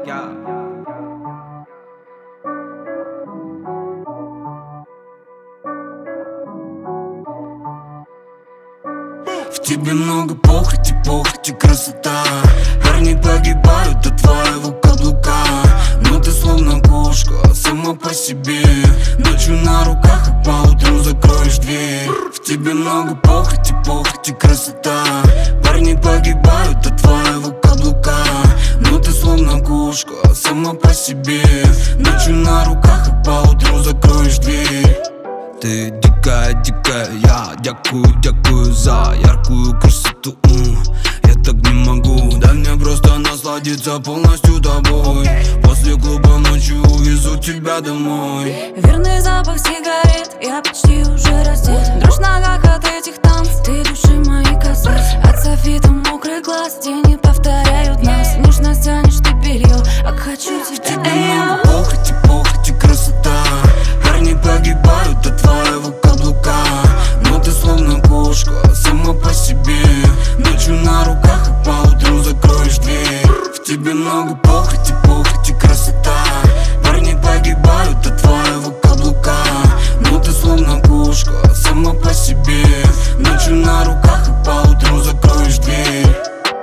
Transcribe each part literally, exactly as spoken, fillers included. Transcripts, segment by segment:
В тебе много похоти, похоти, красота. Парни погибают от твоего каблука. Но ты словно кошка, сама по себе. Ночью на руках, а поутру закроешь дверь. В тебе много похоти, похоти, красота. Парни погибают от твоего каблука. Но ты словно кошка, сама по себе. Ночью на руках, а поутру закроешь дверь. Ты дикая, дикая, я дякую, дякую за яркую красоту. Я так не могу, дай мне просто насладиться полностью тобой. После клуба ночью увезу тебя домой. Верный запах сигарет, я почти уже раздет. Дрожь в ногах от этих танцев, ты души мои касаешься. От софита мокрый глаз, тени повторяют нас. Нежно стянешь ты белье, а хочу тебя. В тебе много похоти, похоти, красота. Парни погибают от твоего каблука. Но ты словно кошка, сама по себе. Ночью на руках, а поутру закроешь дверь. В тебе много похоти, похоти, красота. Парни погибают от твоего каблука. Но ты словно кошка, сама по себе. Ночью на руках, а поутру закроешь дверь.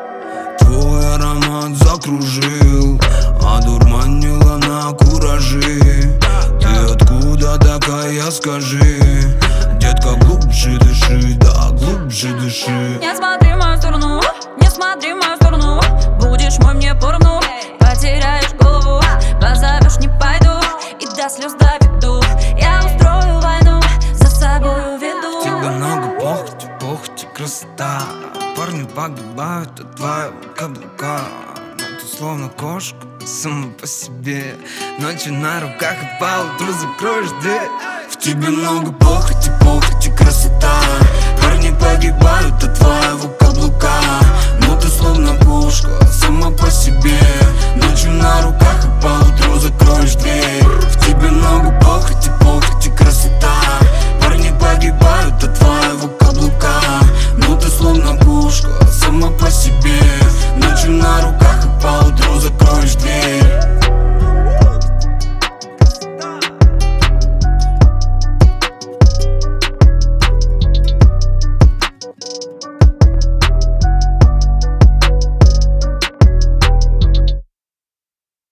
Твой аромат закружил, одурманила на кураже. Ты откуда такая, скажи? Детка, глубже дыши, да, глубже дыши. Не смотри в мою сторону, не смотри в мою сторону. Будешь мой, мне поровну, потеряешь голову. Позовешь, не пойду, и до слез доведу. Я устрою войну, за собой уведу. В тебе много похоти, похоти, красота. Парни погибают от твоего каблука. Но ты словно кошка, сама по себе. Ночью на руках, и поутру закроешь дверь. В тебе много похоти, похоти, красота.